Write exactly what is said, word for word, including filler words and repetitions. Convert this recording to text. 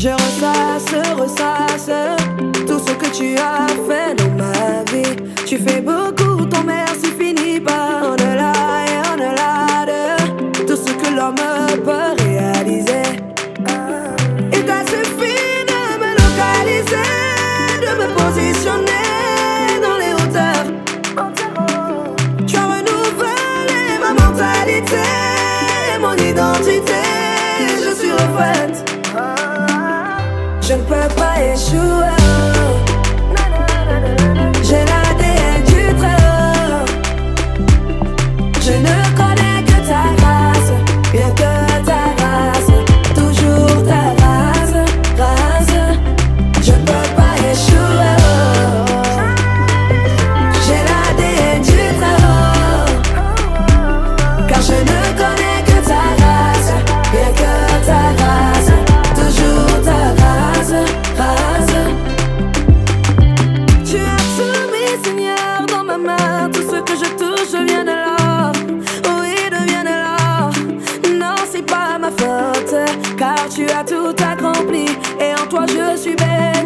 Je ressasse, ressasse tout ce que tu as fait dans ma vie. Tu fais beaucoup, ton merci finit par en delà et en delà de tout ce que l'homme peut réaliser. Il t'a suffi de me localiser, de me positionner dans les hauteurs. Tu as renouvelé ma mentalité, mon identité, je suis refaite. Je ne peux pas échouer. J'ai l'A D N du très haut. Je ne connais que ta race, bien que ta race, toujours ta race, race. Je ne peux pas échouer. J'ai l'A D N du très haut, car je ne connais que ta race, bien que ta race, toujours ta race, race. Tu as soumis, Seigneur, dans ma main. Tout ce que je touche vient de l'or. Oui, devient de l'or. Non, c'est pas ma faute, car tu as tout accompli. Et en toi je suis belle.